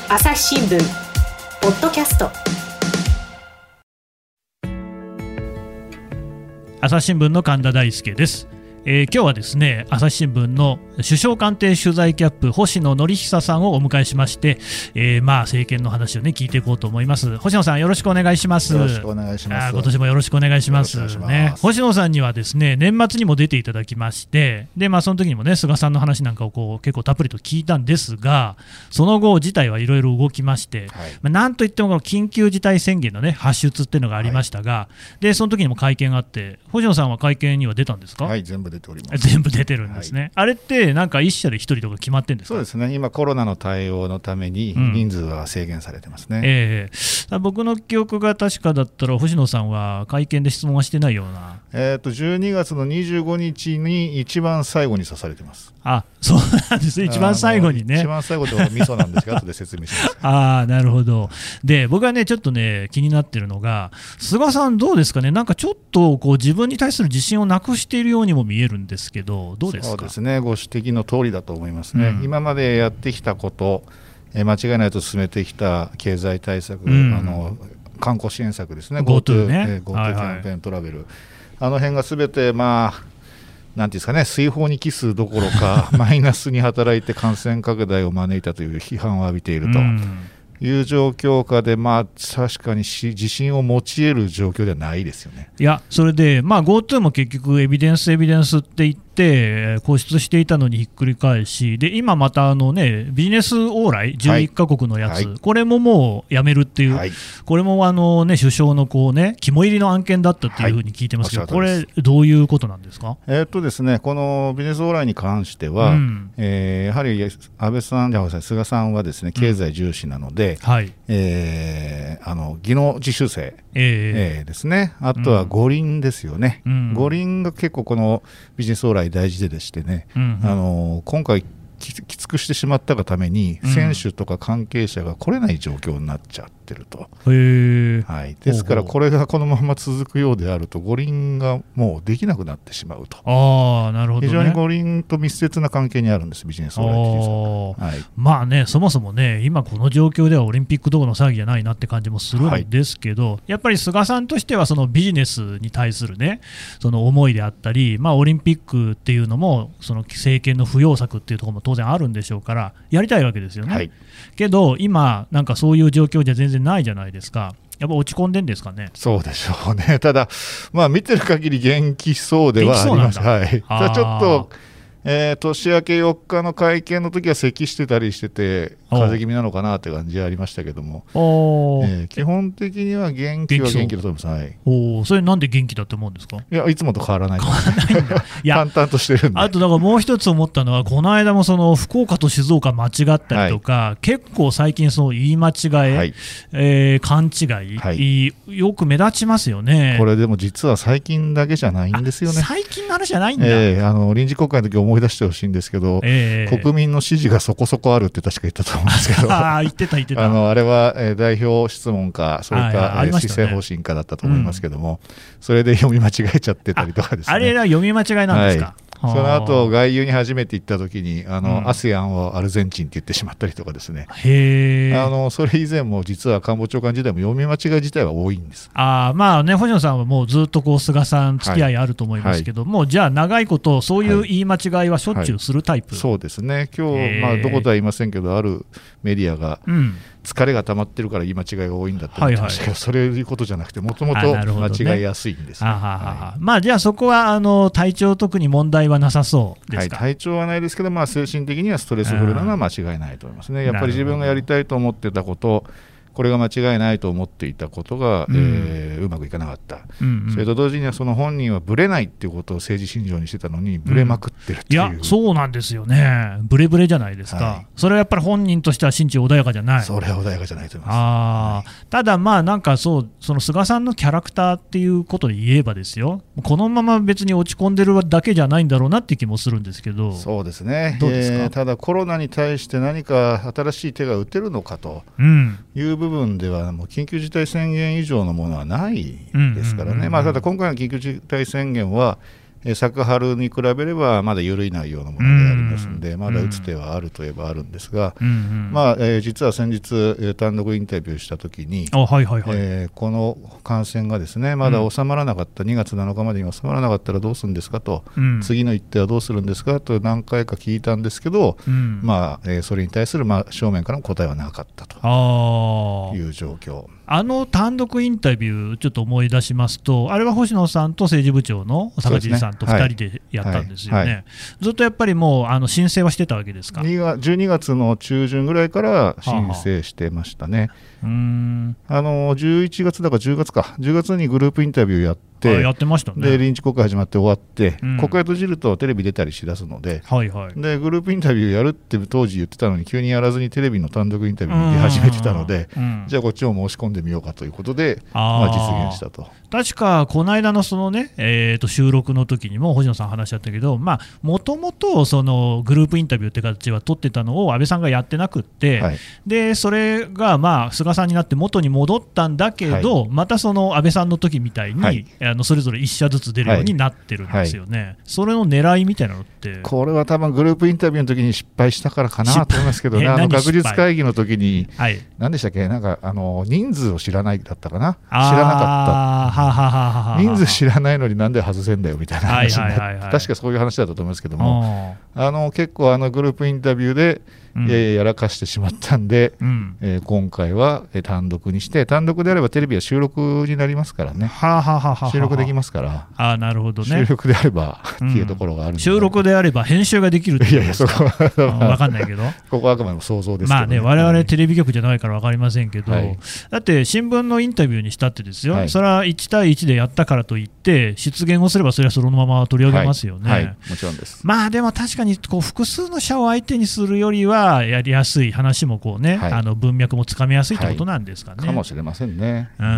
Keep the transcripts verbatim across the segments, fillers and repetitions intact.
朝日新聞ポッドキャスト。 朝日新聞の神田大輔です。えー、今日はですね、朝日新聞の首相官邸取材キャップ星野則久さんをお迎えしまして、えー、まあ政権の話をね聞いていこうと思います。星野さん、よろしくお願いします。 よろしくお願いします。 あ、今年もよろしくお願いしますね。星野さんにはですね、年末にも出ていただきまして、でまあその時にもね、菅さんの話なんかをこう結構たっぷりと聞いたんですが、その後事態はいろいろ動きまして、はい、まあ、なんといってもこの緊急事態宣言のね発出っていうのがありましたが、はい、でその時にも会見があって、星野さんは会見には出たんですか？ はい、全部出ております。 全部出てるんですね、はい、あれってなんか一社で一人とか決まってるんですか？ そうですね、今コロナの対応のために人数は制限されてますね、 うん、えー、僕の記憶が確かだったら星野さんは会見で質問はしてないような、 えー、とじゅうにがつのにじゅうごにちに一番最後に刺されてます。 あ、そうなんですね、一番最後にね。 一番最後とはミソなんですけど後で説明しますああ、なるほど。で僕はねちょっとね気になってるのが、菅さんどうですかね、なんかちょっとこう自分に対する自信をなくしているようにも見えるんですけど、どうですか？ そうですね、ご指摘の通りだと思いますね、うん、今までやってきたこと、えー、間違いないと進めてきた経済対策、うん、あの観光支援策ですね、 GoTo ね、 えー、GoTo キャンペーントラベル、はいはい、あの辺がすべてまあなんていうんですかね、水泡に帰すどころかマイナスに働いて感染拡大を招いたという批判を浴びているという状況下で、まあ、確かに自信を持ち得る状況ではないですよね。 いや、それで、まあ、GoTo も結局エビデンスエビデンスって言って固執していたのにひっくり返し、で今またあの、ね、ビジネス往来じゅういっかこくのやつ、はい、これももうやめるっていう、はい、これもあの、ね、首相のこう、ね、肝入りの案件だったっていうふうに聞いてますけど、はい、これどういうことなんですか？ えーっとですね、このビジネス往来に関しては、うん、えー、やはり安倍さん、じゃあ菅さんはですね経済重視なので、うん、はい、えー、あの技能実習生、えーえー、ですね、あとは五輪ですよね、うん、五輪が結構このビジネス往来大事でしてね、うんうん、あの今回きつくしてしまったがために、うん、選手とか関係者が来れない状況になっちゃってると。へ、はい、ですからこれがこのまま続くようであると五輪がもうできなくなってしまうと。 あ、なるほどね、 非常に五輪と密接な関係にあるんです、ビジネス往来、はい、 まあね、そもそもね今この状況ではオリンピックどころの騒ぎじゃないなって感じもするんですけど、はい、やっぱり菅さんとしてはそのビジネスに対するねその思いであったり、まあ、オリンピックっていうのもその政権の不要策っていうところも当然あるんでしょうからやりたいわけですよね、はい、けど今なんかそういう状況じゃ全然ないじゃないですか。やっぱ落ち込んでんですかね。 そうでしょうね。ただ、まあ、見てる限り元気そうではあります。はい、ただちょっと、えー、年明けよっかの会見の時は咳してたりしてて風邪気味なのかなって感じはありましたけども、えー、基本的には元気は元気だと思います。はい、 お、それなんで元気だと思うんですか？ いや、いつもと変わらないと思う。いや淡々としてるんで。 あとだからもう一つ思ったのは、この間もその福岡と静岡間違ったりとか、はい、結構最近その言い間違い、はい、えー、勘違い、はい、よく目立ちますよね。 これでも実は最近だけじゃないんですよね。 最近の話じゃないんだ、 えー、あの臨時国会の時思い出してほしいんですけど、えー、国民の支持がそこそこあるって確か言ったと思うんですけどあ, 言ってた言ってたあのあれは、えー、代表質問かそれか、ね、施政方針かだったと思いますけども、うん、それで読み間違えちゃってたりとかですね。 あ, あれは読み間違いなんですか？はい、 その後外遊に初めて行った時にあの、うん、アセアンをアルゼンチンって言ってしまったりとかですね。へー、あのそれ以前も実は官房長官時代も読み間違い自体は多いんです。 あ、まあね、星野さんはもうずっとこう菅さん付き合いあると思いますけども、はいはい、じゃあ長いことそういう言い間違いはしょっちゅうするタイプ、 はいはい、そうですね。今日、まあ、どことは言いませんけどあるメディアが、うん、疲れが溜まってるから言い間違いが多いんだって言ってましたけど、はいはい、それいうことじゃなくてもともと間違いやすいんです、ね。 はい、まあ、じゃあそこはあの体調特に問題はなさそうですか？ はい、体調はないですけど、まあ、精神的にはストレスフルなのは間違いないと思いますね。やっぱり自分がやりたいと思ってたことこれが間違いないと思っていたことが、うん、えー、うまくいかなかった、うんうん、それと同時にはその本人はブレないっていうことを政治信条にしてたのにブレまくってるっていう、うん、いやそうなんですよね。ブレブレじゃないですか、はい、それはやっぱり本人としては心中穏やかじゃない。 それは穏やかじゃないと思います。 あ、はい、ただまあなんかそうその菅さんのキャラクターっていうことで言えばですよ、このまま別に落ち込んでるだけじゃないんだろうなって気もするんですけど。 そうですね。 どうですか？ えー、ただコロナに対して何か新しい手が打てるのかという部分ではもう緊急事態宣言以上のものはないですからね。まあ、ただ今回の緊急事態宣言はえー、昨春に比べればまだ緩い内容のものでありますので、うん、まだ打つ手はあるといえばあるんですが、うんうんまあえー、実は先日、えー、単独インタビューしたときに、はいはいはいえー、この感染がですねまだ収まらなかった、うん、にがつなのかまでに収まらなかったらどうするんですかと、うん、次の一手はどうするんですかと何回か聞いたんですけど、うんまあえー、それに対する真正面からの答えはなかったという状況。 あの単独インタビューちょっと思い出しますと、あれは星野さんと政治部長の坂尻さんとふたりでやったんですよね、はいはいはい、ずっとやっぱりもうあの申請はしてたわけですか。 じゅうにがつの中旬ぐらいから申請してましたね。はあはあうーんあのじゅういちがつだかじゅうがつかじゅうがつにグループインタビューやってやってましたね。 で臨時国会始まって終わって、うん、国会閉じるとテレビ出たりしだすので、はいはい、でグループインタビューやるって当時言ってたのに急にやらずにテレビの単独インタビューに出始めてたので、うん、じゃあこっちも申し込んでみようかということでまあ、実現したと。 確かこの間のそのね、えー、と収録の時にも星野さん話しちゃったけど、もともとそのグループインタビューって形は取ってたのを安倍さんがやってなくって、はい、でそれがまあ菅さんになって元に戻ったんだけど、はい、またその安倍さんの時みたいに、はい、あのそれぞれいっ社ずつ出るようになってるんですよね、はいはい、それの狙いみたいなのってこれは多分グループインタビューの時に失敗したからかなと思いますけどね。あの学術会議の時に、はい、何でしたっけなんかあの人数を知らないだったかな知らなかったはははは人数知らないのになんで外せんだよみたいな話になって、はいはいはいはい、確かそういう話だったと思いますけども、あの結構あのグループインタビューで、うん、やらかしてしまったんで、うんえー、今回は単独にして、単独であればテレビは収録になりますからね。はははは収録できますから。 あなるほどね。 収録であればっていうところがあるんで、 うん、収録であれば編集ができるっていう。いやいやそこは分かんないけどここはあくまでも想像ですけど、ね、まあね我々テレビ局じゃないから分かりませんけど、はい、だって新聞のインタビューにしたってですよ、はい、それはいち対いちでやったからといって出現をすればそれはそのまま取り上げますよね、 はいはい、もちろんです。 まあでも確かにこう複数の社を相手にするよりはやりやすい話もこうね、はい、あの文脈もつかみやすいってことなんですかね、はい、 かもしれませんね。 うん、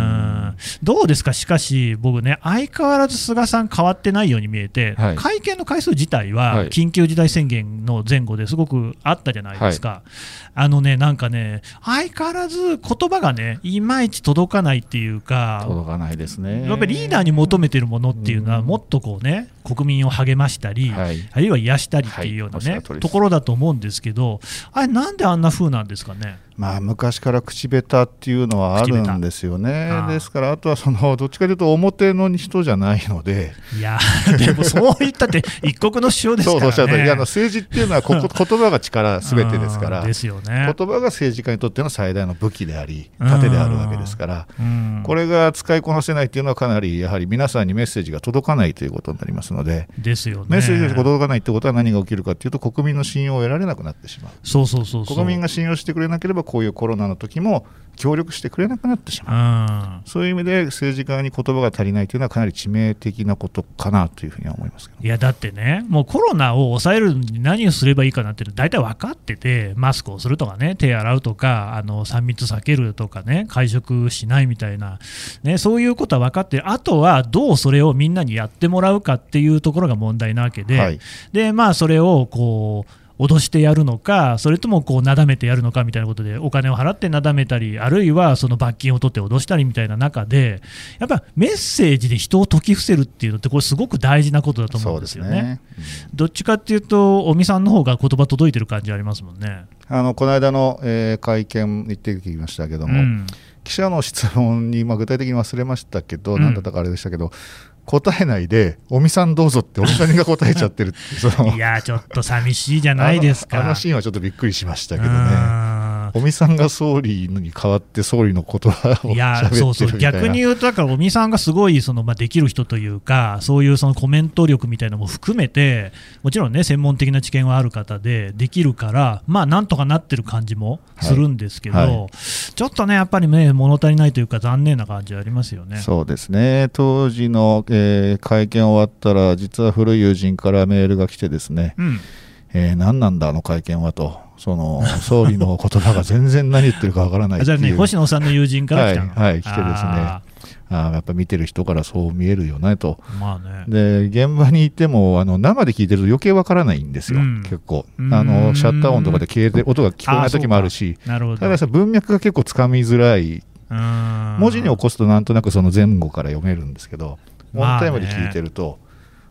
どうですか。しかし僕ね相変わらず菅さん変わってないように見えて、はい、会見の回数自体は緊急事態宣言の前後ですごくあったじゃないですか、はい、あのねなんかね相変わらず言葉がねいまいち届かないっていうか、 届かないですね。 やっぱりリーダーに求めてるものっていうのはもっとこうね国民を励ましたり、はい、あるいは癒したりっていうようなね、はい、ところだと思うんですけど、あれなんであんな風なんですかね。 まあ、昔から口下手っていうのはあるんですよね。ですからあとはそのどっちかというと表の人じゃないので、 いやでもそう言ったって一国の首相ですからね。 そうそういやあの政治っていうのはここ言葉が力すべてですからですよね。 言葉が政治家にとっての最大の武器であり盾であるわけですから、これが使いこなせないっていうのはかなりやはり皆さんにメッセージが届かないということになりますので、 ですよね。 メッセージが届かないってことは何が起きるかというと国民の信用を得られなくなってしまう。 そうそうそうそう。 国民が信用してくれなければこういうコロナの時も協力してくれなくなってしまう。そういう意味で政治家に言葉が足りないというのはかなり致命的なことかなというふうには思いますけど。 いやだってねもうコロナを抑えるに何をすればいいかなって大体分かってて、マスクをするとかね手洗うとかあのさん密避けるとかね会食しないみたいな、ね、そういうことは分かってる。あとはどうそれをみんなにやってもらうかっていうところが問題なわけで、はい、でまあそれをこう脅してやるのか、それともこうなだめてやるのかみたいなことでお金を払ってなだめたり、あるいはその罰金を取って脅したりみたいな中で、やっぱメッセージで人を説き伏せるっていうのってこれすごく大事なことだと思うんですよね。そうですね、うん、どっちかっていうと尾身さんの方が言葉届いてる感じありますもんね。 あのこの間の、えー、会見行ってきましたけども、うん、記者の質問に、まあ、具体的に忘れましたけど、うん、何だったかあれでしたけど答えないで尾身さんどうぞって尾身さんが答えちゃってるってそのいやちょっと寂しいじゃないですか。 あの、あのシーンはちょっとびっくりしましたけどね。尾身さんが総理に代わって総理の言葉を喋ってるみたいな。いやそうそう逆に言うとだから尾身さんがすごいその、まあ、できる人というかそういうそのコメント力みたいなのも含めてもちろんね専門的な知見はある方でできるからまあなんとかなってる感じもするんですけど、はいはい、ちょっとねやっぱりね物足りないというか残念な感じはありますよね。 そうですね。当時の、えー、会見終わったら実は古い友人からメールが来てですね、うんえー、何なんだあの会見はと、その総理の言葉が全然何言ってるかわからないっていうじゃあね星野さんの友人から来たの、 はい、はい、来てですねああやっぱ見てる人からそう見えるよねと、まあね、で現場にいてもあの生で聞いてると余計わからないんですよ、うん、結構あのシャッター音とかで消えて音が聞こえない時もあるし、なるほどたださ文脈が結構つかみづらい、文字に起こすとなんとなくその前後から読めるんですけどオンタイムで聞いてると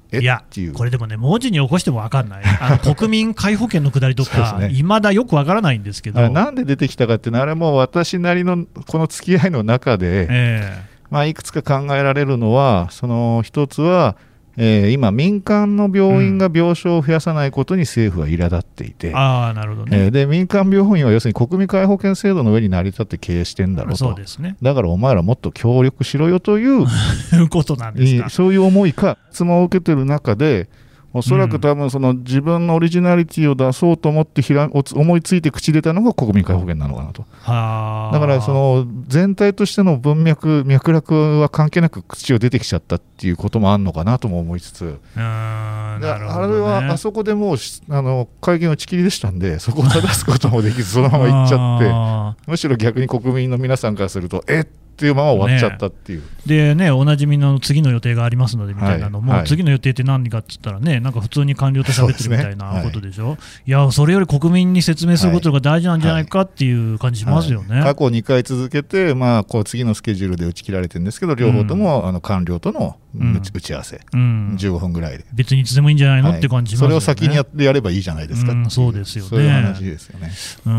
えいやっていう、 これでもね、文字に起こしても分かんない、あの国民皆保険のくだりとか、いま、ね、だよく分からないんですけど、 なんで出てきたかっていうのは、あれも私なりのこの付き合いの中で、えーまあ、いくつか考えられるのは、その一つは、えー、今、民間の病院が病床を増やさないことに政府は苛立っていて、うん、 あなるほどね、 えー、で民間病院は要するに国民皆保険制度の上に成り立って経営してんだろうと、 そうですね、 だからお前らもっと協力しろよということなんですか。 そういう思いか、質問を受けてる中で、おそらく多分その自分のオリジナリティを出そうと思ってひら思いついて口出たのが国民皆保険なのかなと。はだからその全体としての文脈脈絡は関係なく口を出てきちゃったっていうこともあるのかなとも思いつつ、あなるほど、ね、 あれはあそこでもうあの会見打ち切りでしたんで、そこを正すこともできずそのまま行っちゃってむしろ逆に国民の皆さんからするとえっっていうまま終わっちゃったっていう、ね、 でね、おなじみの次の予定がありますのでみたいなのも、はいはい、次の予定って何かっつったらね、なんか普通に官僚と喋ってるみたいなことでしょ、ねはい、いやそれより国民に説明することが大事なんじゃないかっていう感じしますよね、はいはい、 過去にかい続けて、まあ、こう次のスケジュールで打ち切られてるんですけど、両方とも、うん、あの官僚との打ち合わせ、うん、じゅうごふんぐらいで別にいつでもいいんじゃないの、はい、って感じしますよね。 それを先にやってやればいいじゃないですか、うん、 そうですよね、 そういう話ですよね。 うん、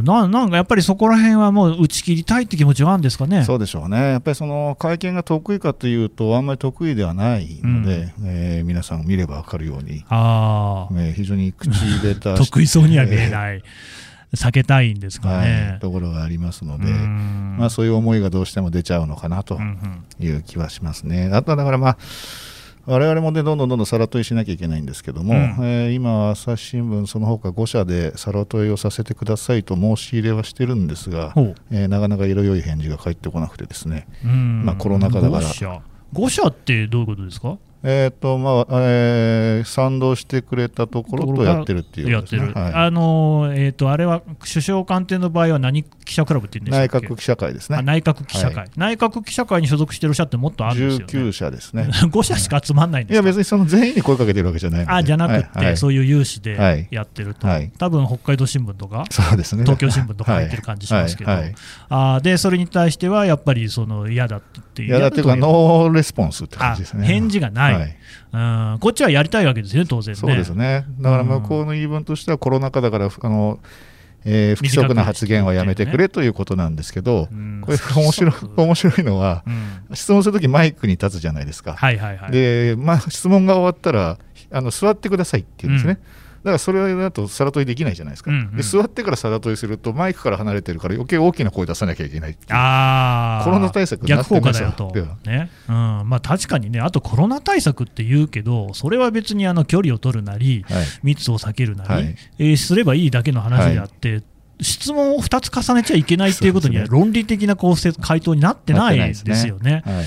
な, なんかやっぱりそこら辺はもう打ち切りたいって気持ちがあるんですかね。 そうでしょうね。やっぱりその会見が得意かというとあんまり得意ではないので、うんえー、皆さん見れば分かるように、あ、えー、非常に口入れた得意そうには見えない、えー避けたいんですかね、 はい、ところがありますので、まあ、そういう思いがどうしても出ちゃうのかなという気はしますね。あとはだからまあ我々も、ね、どんどんどんどん皿問いしなきゃいけないんですけども、うんえー、今朝日新聞その他ご社で皿問いをさせてくださいと申し入れはしてるんですが、えー、なかなか色良い返事が返ってこなくてですね、うんまあ、コロナ禍だからご社、ご社ってどういうことですか。 えーとまあえー、賛同してくれたところとやってるっていうことですね。はい、 あのーえー、とあれは首相官邸の場合は何記者クラブって言うんでしたっけ。 内閣記者会ですね。 あ内閣記者会、はい、内閣記者会に所属してる社ってもっとあるんですよね。 じゅうきゅう社ですね。 ご社しか集まんないんですか。 いや別にその全員に声かけてるわけじゃないので。 あじゃなくて、はいはい、そういう有志でやってると、はい、多分北海道新聞とか、 そうですね、 東京新聞とか入ってる感じしますけど、はいはいはい、あでそれに対してはやっぱりその嫌だっていう嫌だっていうかノーレスポンスって感じですね。 返事がない、はいうん、こっちはやりたいわけですよね、当然ね。 そうですね。だから向こうの言い分としてはコロナ禍だからあの、えー、不規則な発言はやめてくれということなんですけど、うん、これ面白い、面白いのは、うん、質問するときマイクに立つじゃないですか、はいはいはいでまあ、質問が終わったらあの座ってくださいって言うんですね、うんだからそれだと皿問いできないじゃないですか、うんうん、で座ってから皿問いするとマイクから離れてるから余計大きな声出さなきゃいけないっていう、あコロナ対策になってますよ。 逆効果だよと、ねうんまあ、確かにね、あとコロナ対策って言うけどそれは別にあの距離を取るなり、はい、密を避けるなり、はいえー、すればいいだけの話であって、はい質問をふたつ重ねちゃいけないっていうことには論理的なこう回答になってないですよね。はい、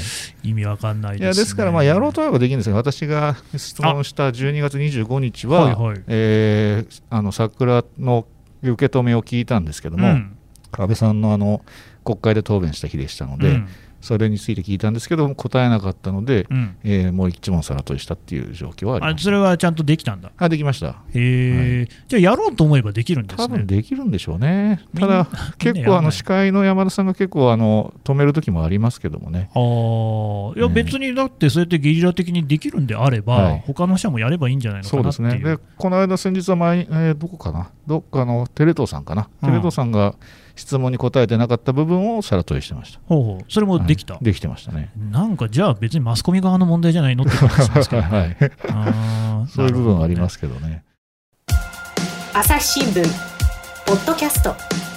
意味わかんないですね。 いやですからまあやろうとはできるんですが、私が質問したじゅうにがつにじゅうごにちは、はいはいえー、あの桜の受け止めを聞いたんですけども、うん、安倍さんのあの国会で答弁した日でしたので、うんそれについて聞いたんですけど答えなかったので、うんえー、もう一問皿問いしたっていう状況はあります。 あそれはちゃんとできたんだ。 あできました。 へー、はい、じゃあやろうと思えばできるんですね。 多分できるんでしょうね。ただ結構あの司会の山田さんが結構あの止める時もありますけどもね。 あいや別にだってそうやってゲリラ的にできるんであれば、はい、他の社もやればいいんじゃないのかなっていう。そうですね。でこの間先日は前、えー、どこかなどっかのテレ東さんかな、うん、テレ東さんが質問に答えてなかった部分を皿問いしてました。 ほうほうそれもできた、 はい、できてましたね。 なんかじゃあ別にマスコミ側の問題じゃないのって感じしますけど、ねはい、 あそういう部分はありますけどね。 朝日新聞ポッドキャスト、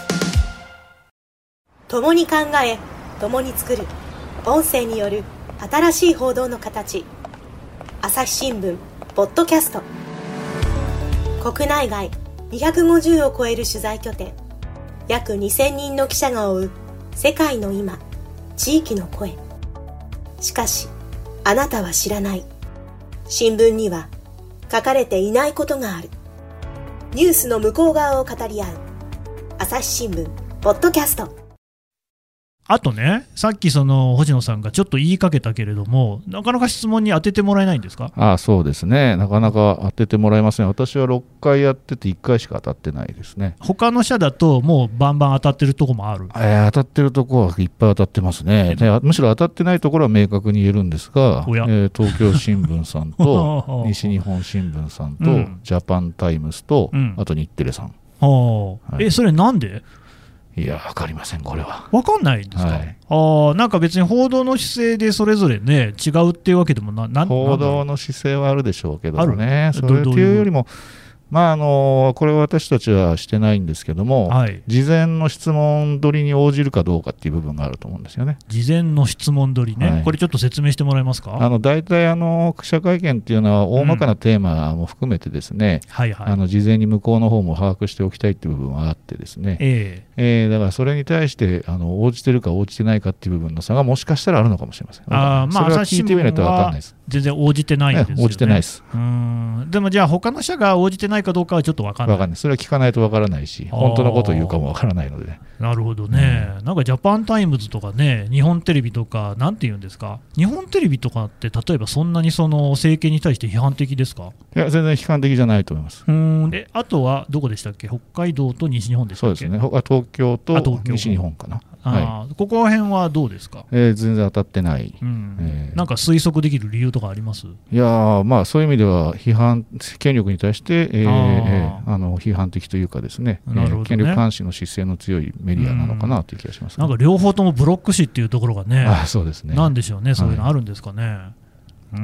共に考え共に作る音声による新しい報道の形、朝日新聞ポッドキャスト。国内外にひゃくごじゅうを超える取材拠点、約にせんにんの記者が追う世界の今、地域の声。しかしあなたは知らない、新聞には書かれていないことがある。ニュースの向こう側を語り合う朝日新聞ポッドキャスト。 あとね、さっきその星野さんがちょっと言いかけたけれども、なかなか質問に当ててもらえないんですか？ ああ、そうですね、なかなか当ててもらえません。私はろっかいやってていっかいしか当たってないですね。 他の社だともうバンバン当たってるとこもある？ えー、当たってるところはいっぱい当たってますね。でむしろ当たってないところは明確に言えるんですが、えー、東京新聞さんと西日本新聞さんと、うん、ジャパンタイムズと、うん、あと日テレさん、 はい、えそれなんで？ いや、分かりません、これは。 分かんないんですか？はい、あなんか別に報道の姿勢でそれぞれね、違うっていうわけでもな、な報道の姿勢はあるでしょうけどね、それっていうよりも、まあ、あのこれは私たちはしてないんですけども、はい、事前の質問取りに応じるかどうかっていう部分があると思うんですよね。 事前の質問取りね、はい、これちょっと説明してもらえますか？ あの大体あの記者会見っていうのは大まかなテーマも含めてですね、うんはいはい、あの事前に向こうの方も把握しておきたいっていう部分はあってですね、えーえー、だからそれに対してあの応じてるか応じてないかっていう部分の差がもしかしたらあるのかもしれません。 あ、まあ、 それは聞いてみないと分からないです。 全然応じてないんですよね。 応じてないです。 うーんでもじゃあ他の社が応じてないかどうかはちょっと分からない。 分かんない。それは聞かないと分からないし、本当のことを言うかも分からないので、ね、 なるほどね、うん、なんかジャパンタイムズとかね、日本テレビとか、なんて言うんですか、日本テレビとかって例えばそんなにその政権に対して批判的ですか？ いや、全然批判的じゃないと思います。 うーんであとはどこでしたっけ？北海道と西日本でしたっけ？ そうですね、東京と西日本かな。 あ、はい、ここら辺はどうですか？ えー、全然当たってない、 うんえー、なんか推測できる理由とかあります？ いや、まあ、そういう意味では批判権力に対して、えーああの批判的というかですね、なるほどね、権力監視の姿勢の強いメディアなのかなという気がします、ね、 なんか両方ともブロック紙っていうところがね、 あそうですね、 なんでしょうね、そういうのあるんですかね。はいうん、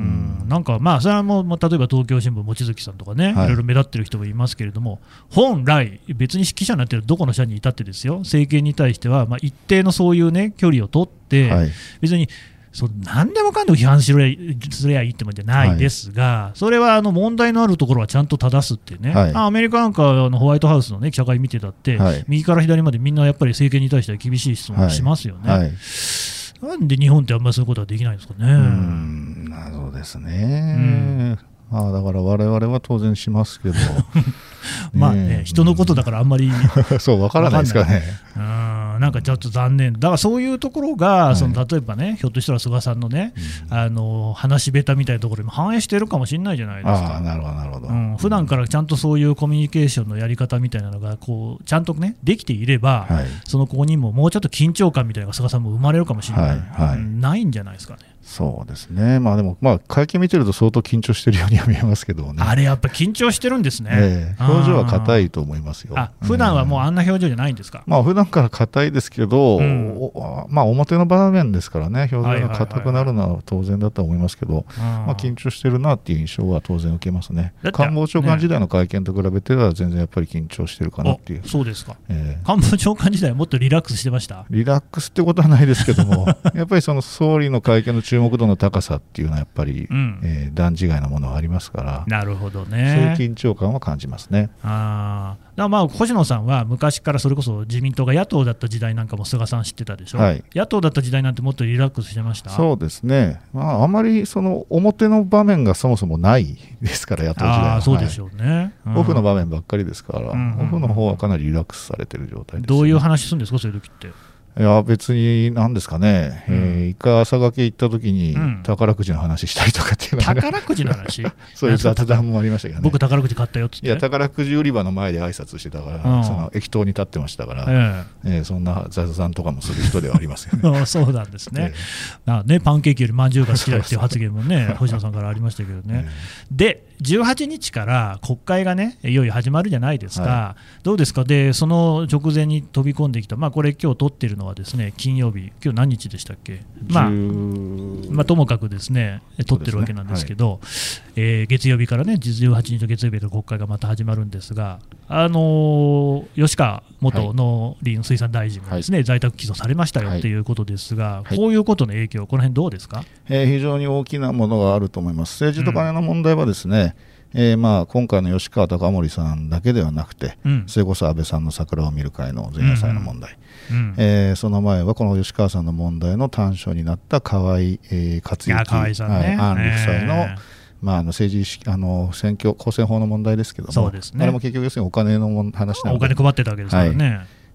なんかまあそれはもう例えば東京新聞望月さんとかね、はい、いろいろ目立ってる人もいますけれども、本来別に記者になってるどこの社に至ってですよ、政権に対してはまあ一定のそういうね距離を取って、はい、別にそう何でもかんでも批判すればいいってもんじゃないですが、はい、それはあの問題のあるところはちゃんと正すっていうね、はい、アメリカなんかのホワイトハウスの、ね、記者会見てたって、はい、右から左までみんなやっぱり政権に対しては厳しい質問をしますよね。はいはい、なんで日本ってあんまりそういうことはできないんですかね。 うんなるほどですね、うん、あだから我々は当然しますけどまあね、人のことだからあんまりそう分からないですかね。 うんなんかちょっと残念だから、そういうところが、はい、その例えばね、ひょっとしたら菅さんのね、うん、あの話し下手みたいなところにも反映しているかもしれないじゃないですか。 あなるほどなるほど、 うん、普段からちゃんとそういうコミュニケーションのやり方みたいなのがこうちゃんとねできていれば、はい、そのここにももうちょっと緊張感みたいなのが菅さんも生まれるかもしれない、はいはい、ないんじゃないですかね。 そうですね、まあ、でも、まあ、会見見てると相当緊張してるようには見えますけどね。 あれやっぱ緊張してるんですね、 えー、表情は硬いと思いますよ。 あ普段はもうあんな表情じゃないんですか？ まあ、普段から硬いですけど、うんまあ、表の場面ですからね、表情が硬くなるのは当然だと思いますけど、まあ、緊張してるなっていう印象は当然受けますね。官房長官時代の会見と比べては全然やっぱり緊張してるかなっていう。 そうですか、えー、官房長官時代はもっとリラックスしてました？ リラックスってことはないですけどもやっぱりその総理の会見の注目度の高さっていうのはやっぱり、うんえー、段違いなものがありますから。 なるほどね、 そういう緊張感は感じますね。 あだからまあ星野さんは昔からそれこそ自民党が野党だった時代なんかも菅さん知ってたでしょ、はい、野党だった時代なんてもっとリラックスしてました？そうですね、 まあ、あまりその表の場面がそもそもないですから、野党時代は。 あそうでしょうね、 うん、オフの場面ばっかりですから、うんうんうん、オフの方はかなりリラックスされてる状態です、ね、 どういう話するんですか、そういう時って？ いや別に何ですかね、うんえー、一回朝掛け行った時に宝くじの話したりとかっていうのが、 うん、宝くじの話そういう雑談もありましたけどね。 僕宝くじ買ったよっつって。 いや宝くじ売り場の前で挨拶してたから、うん、その駅頭に立ってましたから、えええー、そんな雑談とかもする人ではありますよねそうなんですね、えー、ねパンケーキよりまんじゅうが好きだっていう発言もね星野さんからありましたけどね、えー、でじゅうはちにちから国会がねいよいよ始まるじゃないですか、はい、どうですか。でその直前に飛び込んできた、まあ、これ今日撮ってるのはですね金曜日、今日何日でしたっけ、まあまあ、ともかくですね撮ってるわけなんですけど、はいえー、月曜日からねじゅうはちにちの月曜日から国会がまた始まるんですが、あのー、吉川元農林水産大臣がですね、はい、在宅起訴されましたよということですが、はい、こういうことの影響、この辺どうですか。 えー、非常に大きなものがあると思います。政治と金の問題はですね、うんえー、まあ今回の吉川貴盛さんだけではなくて、うん、それこそ安倍さんの桜を見る会の前夜祭の問題、うんうんえー、その前はこの吉川さんの問題の端緒になった河井、えー、克行、 河井さんね、 はい、安里夫妻の、えーまあ、あの政治意識あの選挙公選法の問題ですけども、 そうですね、 あれも結局要するにお金の話なので、 お金配ってたわけですからね、はい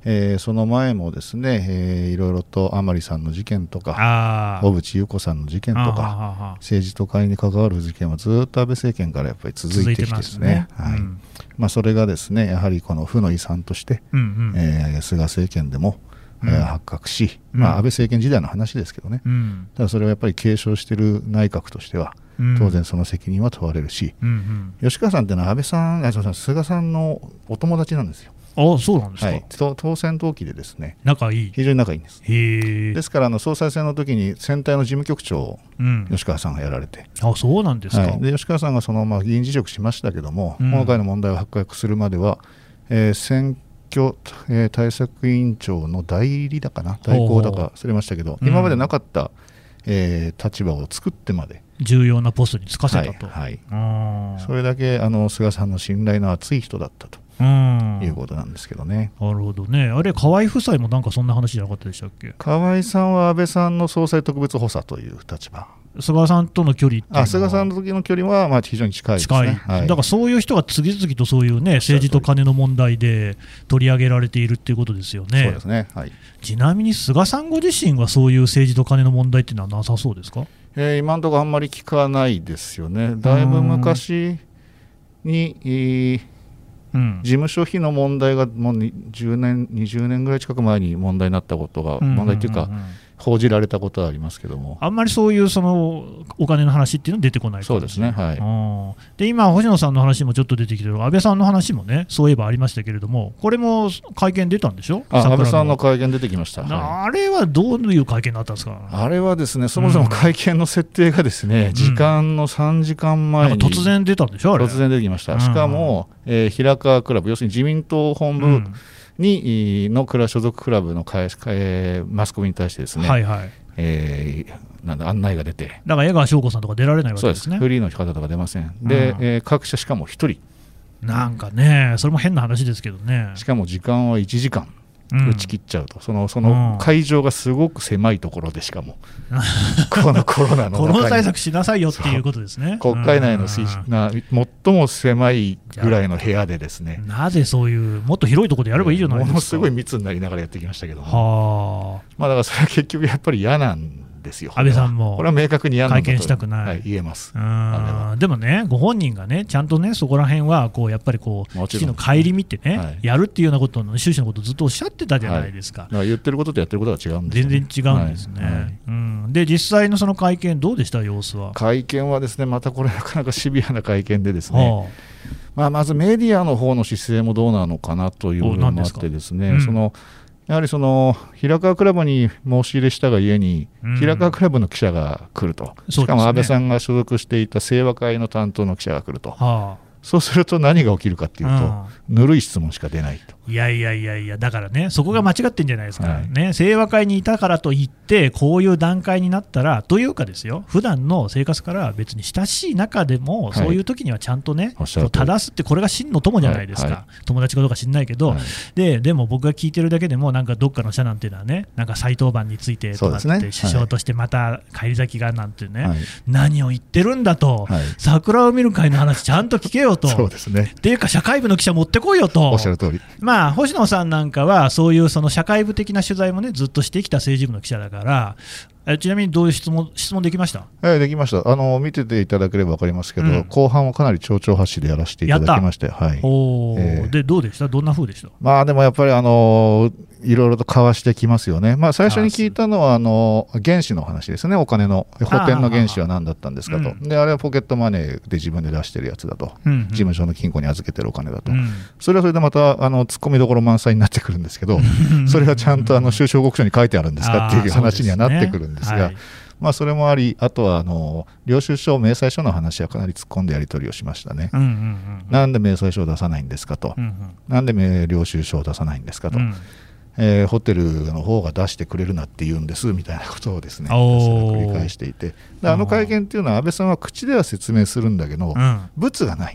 えー、その前もですね、えー、いろいろと甘利さんの事件とか小渕優子さんの事件とか政治とカネに関わる事件はずっと安倍政権からやっぱり続いてきてですね、はい、うん、まあ、それがですねやはりこの負の遺産として、うんうん、えー、菅政権でも、うん、えー、発覚し、まあ、安倍政権時代の話ですけどね、うん、ただそれをやっぱり継承している内閣としては当然その責任は問われるし、うんうんうん、吉川さんっていうのは安倍さん、あ、菅さんのお友達なんですよ。 あ、そうなんですか。 はい、当選登記でですね、 仲いい、 非常に仲いいんです。 へですからあの総裁選の時に選対の事務局長を吉川さんがやられて、 うん、あ、そうなんですか。 はい、で吉川さんがその、まあ、議員辞職しましたけども、うん、今回の問題を発覚するまでは、えー、選挙、えー、対策委員長の代理だかな、代行だか忘れましたけど、今までなかった、えー、立場を作ってまで重要なポストに就かせたと、 はいはい、それだけあの菅さんの信頼の厚い人だったということなんですけどね。 なるほどね。あれ河井夫妻もなんかそんな話じゃなかったでしたっけ。 河井さんは安倍さんの総裁特別補佐という立場、 菅さんとの距離っていうのは、 あ、菅さんの時の距離はまあ非常に近いですね。近い、 はい、だからそういう人が次々とそういうね政治と金の問題で取り上げられているっていうことですよね。 そうですね、はい、 ちなみに菅さんご自身はそういう政治と金の問題っていうのはなさそうですか。 えー、今のところあんまり聞かないですよね。だいぶ昔に、えーうん、事務所費の問題がもうじゅうねんにじゅうねんぐらい近く前に問題になったことが、うんうんうんうん、問題というか報じられたことはありますけども、 あんまりそういうそのお金の話っていうのは出てこない。 そうですね、はい、 で今星野さんの話もちょっと出てきてる、安倍さんの話もねそういえばありましたけれども、これも会見出たんでしょ。 あ、安倍さんの会見出てきました、はい、 あれはどういう会見だったんですか。 あれはですね、そもそも会見の設定がですね、うん、時間のさんじかんまえに突然出たんでしょ。あれ突然出てきました。しかも、うん、えー、平川クラブ、要するに自民党本部に、うん、の所属クラブの会、えー、マスコミに対してですね、はいはい、えー、なんだ案内が出て、 だから江川翔子さんとか出られないわけですね。 そうです、フリーの方とか出ませんで、うん、えー、各社しかもひとり、 なんかねそれも変な話ですけどね。 しかも時間はいちじかん打ち切っちゃうと、うん、そのその会場がすごく狭いところで、しかも、うん、このコロナの中にコロナ対策しなさいよっていうことですね。 国会内の、うん、な最も狭いぐらいの部屋でですね、 なぜそういうもっと広いところでやればいいじゃないですか。 ものすごい密になりながらやってきましたけども、は、まあ、だからそれは結局やっぱり嫌なんですよ。 安倍さんもこれは明確に嫌なんだと会見したくない、 はい、言えます。 でもね、ご本人がねちゃんとねそこら辺はこうやっぱりこう危機の顧みってね、はい、やるっていうようなことの趣旨のことをずっとおっしゃってたじゃないですか。はい、 だから言ってることとやってることは違うんですよね。 全然違うんですね。はいはい、うん、で実際のその会見どうでした様子は。 会見はですね、またこれなかなかシビアな会見でですね、はあ、まあ、まずメディアの方の姿勢もどうなのかなというのもあってですね、うん、そのやはりその平川クラブに申し入れしたがゆえに、うん、平川クラブの記者が来ると、しかも安倍さんが所属していた清和会の担当の記者が来ると、はあ、そうすると何が起きるかっていうと、うん、ぬるい質問しか出ないと。 いやいやいやいや、だからねそこが間違ってんじゃないですか、はい、ね、清和会にいたからといってこういう段階になったらというかですよ、普段の生活から別に親しい中でも、はい、そういう時にはちゃんとね正すって、これが真の友じゃないですか、はいはい、友達かどうか知んないけど、はい、で, でも僕が聞いてるだけでもなんかどっかの社なんていうのはね、なんか再登板についてとかって、ね、首相としてまた返り咲きがなんてね、はい、何を言ってるんだと、はい、桜を見る会の話ちゃんと聞けよとそうですね、 っていうか社会部の記者持ってこいよと。 おっしゃる通り。 まあ星野さんなんかはそういうその社会部的な取材もねずっとしてきた政治部の記者だから、えちなみにどういう質問質問できました？ えー、できました。あの見てていただければ分かりますけど、うん、後半はかなり丁々発止でやらせていただきまして、はい、 おえー、でどうでした？どんな風でした？ まあでもやっぱりあのいろいろと交わしてきますよね。まあ、最初に聞いたのはあの原資の話ですね。お金の補填の原資は何だったんですかと、うん、であれはポケットマネーで自分で出してるやつだと、うんうん、事務所の金庫に預けてるお金だと、うん、それはそれでまたあの突っ込みどころ満載になってくるんですけどそれはちゃんとあの収支報告書に書いてあるんですかっていう話にはなってくるんですが、まあ、それもあり、あとはあの領収書、明細書の話はかなり突っ込んでやり取りをしましたね。うんうんうんうん、なんで明細書を出さないんですかと、うんうん、なんで領収書を出さないんですかと、うん、えー、ホテルの方が出してくれるなって言うんですみたいなことをですね繰り返していて、であの会見っていうのは安倍さんは口では説明するんだけど、うん、物がない。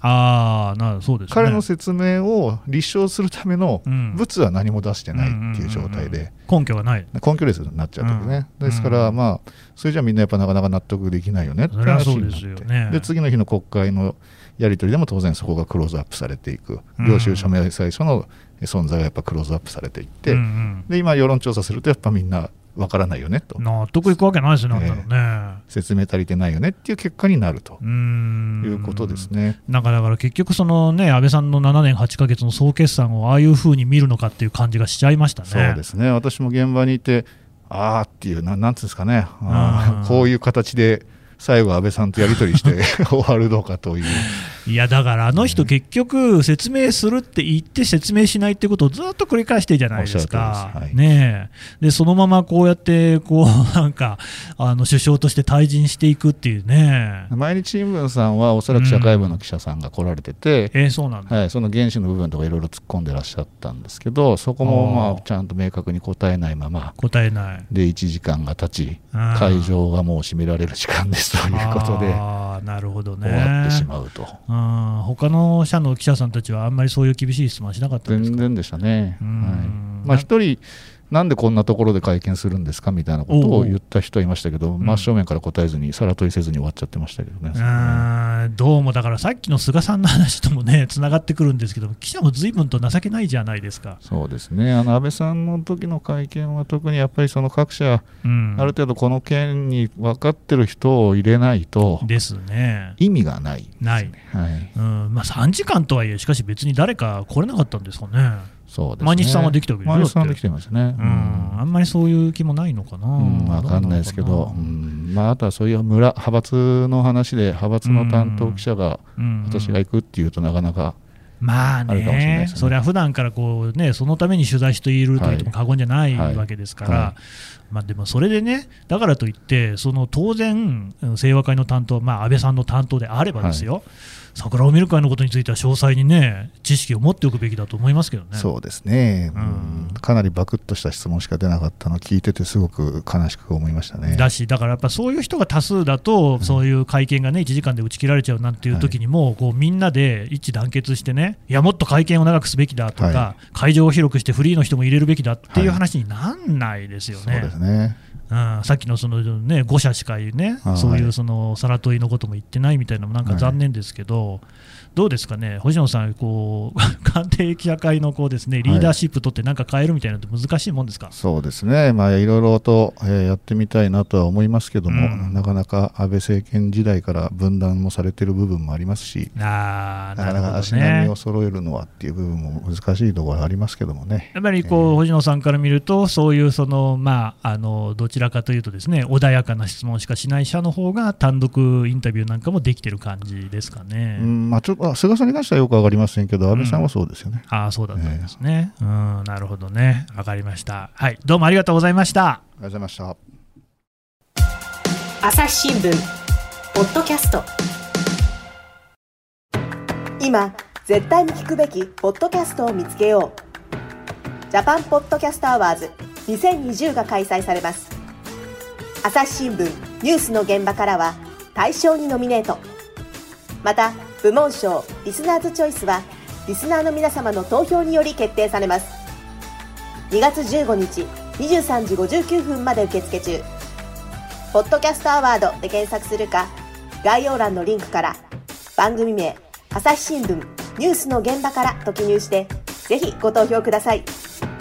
あなそうですね、 彼の説明を立証するための物は何も出してないっていう状態で、 根拠がない根拠レスになっちゃうとね、うん、ですから、まあ、それじゃみんなやっぱなかなか納得できないよねって話になって、そうですよね、で次の日の国会のやり取りでも当然そこがクローズアップされていく、領収書明細書の存在がやっぱクローズアップされていって、うんうん、で今世論調査するとやっぱみんなわからないよねと、 納得いくわけないですね、なんだろうね、えー、 説明足りてないよねっていう結果になるということですね。 なんかだから結局その、ね、安倍さんのななねんはちかげつの総決算をああいうふうに見るのかっていう感じがしちゃいましたね。 そうですね、私も現場にいてあーっていうな、なんつうんですかね、あこういう形で最後安倍さんとやり取りして終わるのかという。 いやだからあの人結局説明するって言って説明しないってことをずっと繰り返してるじゃないですか、はい、ねえ、でそのままこうやってこうなんかあの首相として退陣していくっていうね。 毎日新聞さんはおそらく社会部の記者さんが来られてて、 うん、えー、そうなんだ、 はい、その原資の部分とかいろいろ突っ込んでらっしゃったんですけど、そこもまあちゃんと明確に答えないまま答えないでいちじかんが経ち、会場がもう閉められる時間ですということであなるほど、ね、 終わってしまうと。 あ他の社の記者さんたちはあんまりそういう厳しい質問はしなかったんですか。 全然でしたね。はい、まあ一人なんでこんなところで会見するんですかみたいなことを言った人はいましたけど、真正面から答えずにさら問いせずに終わっちゃってましたけどね。 あどうもだからさっきの菅さんの話ともねつながってくるんですけど、記者も随分と情けないじゃないですか。 そうですね、あの安倍さんの時の会見は特にやっぱりその各社、うん、ある程度この件に分かってる人を入れないとですね意味がないですね。 ない、はいうんまあ、さんじかんとはいえしかし別に誰か来れなかったんですかね。 そうですね、 毎日さんはできたわけですよ。 毎日さんはできてますね、 うん、あんまりそういう気もないのかな、うん、 分かんないですけど、うんまあ、あとはそういう村派閥の話で派閥の担当記者が私が行くっていうとなかなかまあね、ねそれは普段からこう、ね、そのために取材していると言っても過言じゃないわけですから、はいはいまあ、でもそれでね、だからといってその当然清和会の担当、まあ、安倍さんの担当であればですよ、はい桜を見る会のことについては詳細にね知識を持っておくべきだと思いますけどね。 そうですね、うん、かなりバクッとした質問しか出なかったのを聞いててすごく悲しく思いましたね。 だしだからやっぱそういう人が多数だと、うん、そういう会見がねいちじかんで打ち切られちゃうなんていう時にも、はい、こうみんなで一致団結してねいやもっと会見を長くすべきだとか、はい、会場を広くしてフリーの人も入れるべきだっていう話になんないですよね。 はい、そうですねうん、さっきのその、ね、ご社しかね、そういうそのさら問いのことも言ってないみたいなのもなんか残念ですけど、はい、どうですかね、星野さん、こう官邸記者会のこうです、ね、リーダーシップ取ってなんか変えるみたいなのって難しいもんですか。 はい、そうですね、まあ、いろいろと、えー、やってみたいなとは思いますけども、うん、なかなか安倍政権時代から分断もされている部分もありますし、あなかなか足並みを揃えるのはっていう部分も難しいところはありますけどもね。 やっぱりこう、えー、星野さんから見るとそういうその、まあ、あのどちらかというとですね穏やかな質問しかしない社の方が単独インタビューなんかもできてる感じですかね。 うんまあ、ちょっと菅さんに関してはよく分かりませんけど、安倍さんはそうですよね。 うん、ああそうだったんですね、えー、うんなるほどね、分かりました。はい、どうもありがとうございました。 ありがとうございました。 朝日新聞ポッドキャスト、今絶対に聞くべきポッドキャストを見つけよう。ジャパンポッドキャストアワーズにせんにじゅうが開催されます。朝日新聞ニュースの現場からは大賞にノミネート、また部門賞リスナーズチョイスはリスナーの皆様の投票により決定されます。にがつじゅうごにちにじゅうさんじごじゅうきゅうふんまで受付中。ポッドキャストアワードで検索するか、概要欄のリンクから番組名朝日新聞ニュースの現場からと記入してぜひご投票ください。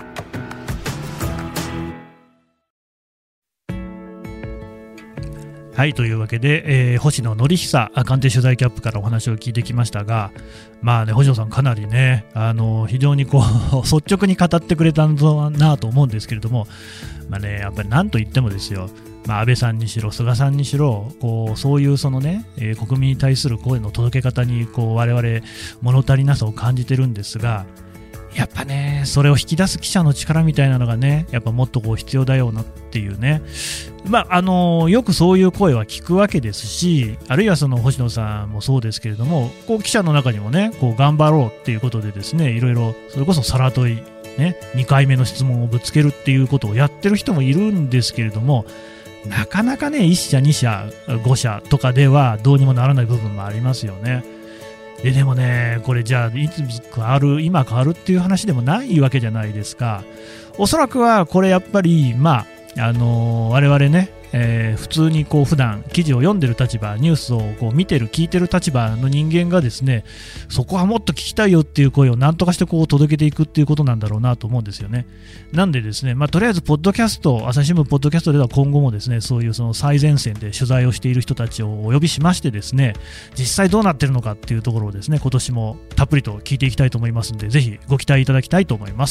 はいというわけで、えー、星野典久官邸取材キャップからお話を聞いてきましたが、まあね、星野さんかなりねあの非常にこう率直に語ってくれたんだなと思うんですけれども、まあね、やっぱり何と言ってもですよ、まあ、安倍さんにしろ菅さんにしろこうそういうその、ねえー、国民に対する声の届け方にこう我々物足りなさを感じてるんですが、やっぱねそれを引き出す記者の力みたいなのがねやっぱもっとこう必要だよなっていうね、まああのよくそういう声は聞くわけですし、あるいはその星野さんもそうですけれども、こう記者の中にもねこう頑張ろうっていうことでですねいろいろそれこそさら問い、ね、にかいめの質問をぶつけるっていうことをやってる人もいるんですけれども、なかなかねいっ社に社ご社とかではどうにもならない部分もありますよね。 ででもね、これじゃあいつ変わる今変わるっていう話でもないわけじゃないですか。おそらくはこれやっぱりまああのー、我々ね、えー、普通にこう普段記事を読んでる立場、ニュースをこう見てる聞いてる立場の人間がですね、そこはもっと聞きたいよっていう声を何とかしてこう届けていくっていうことなんだろうなと思うんですよね。なんでですね、まあ、とりあえずポッドキャスト、朝日新聞ポッドキャストでは今後もですね、そういうその最前線で取材をしている人たちをお呼びしましてですね、実際どうなってるのかっていうところをですね、今年もたっぷりと聞いていきたいと思いますので、ぜひご期待いただきたいと思います。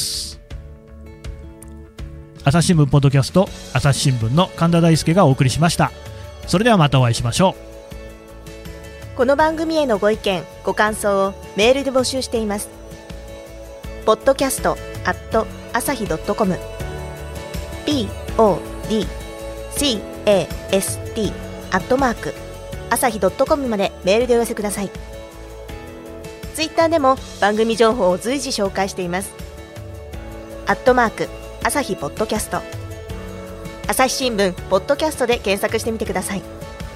朝日新聞ポッドキャスト、朝日新聞の神田大輔がお送りしました。それではまたお会いしましょう。この番組へのご意見ご感想をメールで募集しています。ポッドキャストアット朝日ドットコム ポッドキャストアットマーク朝日ドットコムまでメールでお寄せください。ツイッターでも番組情報を随時紹介しています。アットマーク朝日ポッドキャスト、朝日新聞ポッドキャストで検索してみてください。